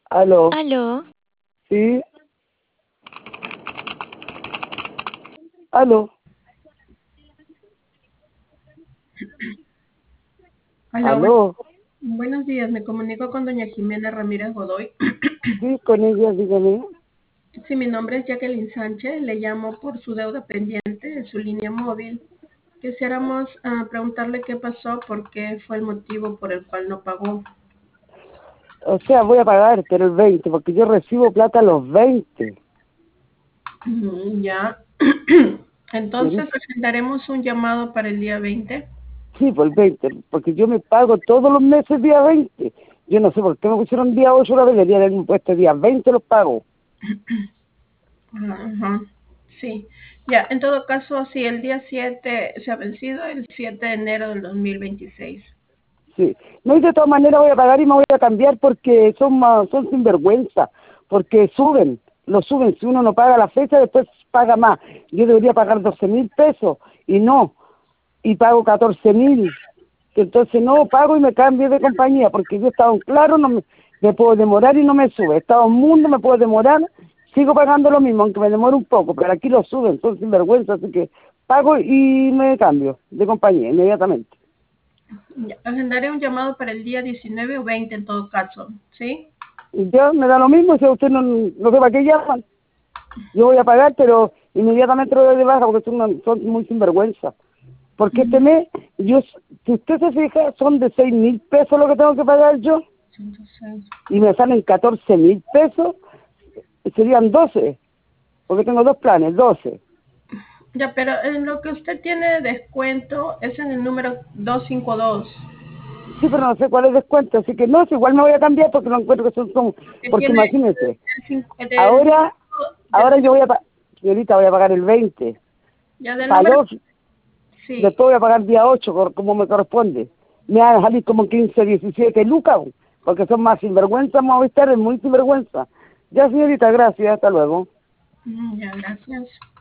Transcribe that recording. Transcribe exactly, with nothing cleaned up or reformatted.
Aló, Aló, sí, aló, Hola, buen- aló, buenos días. Me comunico con doña Jimena Ramírez Godoy. sí, con ella, dígame. Sí, mi nombre es Jacqueline Sánchez. Le llamo por su deuda pendiente de su línea móvil. Quisiéramos ah, preguntarle qué pasó, por qué fue el motivo por el cual no pagó. O sea, voy a pagar, pero el veinte, porque yo recibo plata los veinte. Mm, Ya. Entonces ¿Sí? agendaremos un llamado para el día veinte. Sí, por el veinte, porque yo me pago todos los meses día veinte. Yo no sé por qué me pusieron día ocho la vez, debería haber impuesto día veinte los pago. Ajá. Sí. Ya, en todo caso, si el día siete se ha vencido, el siete de enero del dos mil veintiséis. Sí. No, y de todas maneras voy a pagar y me voy a cambiar porque son más, son sinvergüenza, porque suben, lo suben. Si uno no paga la fecha, después paga más. Yo debería pagar doce mil pesos y no, y pago catorce mil. Entonces no pago y me cambio de compañía, porque yo he estado en Claro, no me, me puedo demorar y no me sube. He estado en Mundo, me puedo demorar, sigo pagando lo mismo, aunque me demore un poco, pero aquí lo suben, son sinvergüenza, así que pago y me cambio de compañía inmediatamente. Ya, agendaré un llamado para el día diecinueve o veinte en todo caso, ¿sí? Y ya me da lo mismo, si a usted no, no sé para qué llaman, yo voy a pagar, pero inmediatamente lo doy de baja, porque son, son muy sinvergüenza. Porque este Ujú. mes, yo, si usted se fija, son de seis mil pesos lo que tengo que pagar yo, ciento seis. y me salen catorce mil pesos, serían doce, porque tengo dos planes, doce. Ya, pero en lo que usted tiene de descuento es en el número doscientos cincuenta y dos. Sí, pero no sé cuál es el descuento, así que no, si igual me voy a cambiar porque no encuentro que son, son Que porque tiene imagínese, el, cinco- del, ahora, del- ahora yo voy a, pa- señorita, voy a pagar el veinte, ya del para número, dos, sí. después voy a pagar día ocho, cor- como me corresponde. Me van a salir como quince, diecisiete lucas, porque son más sinvergüenza, Movistar es muy sinvergüenza. Ya, señorita, gracias, hasta luego. Mm, Ya, gracias.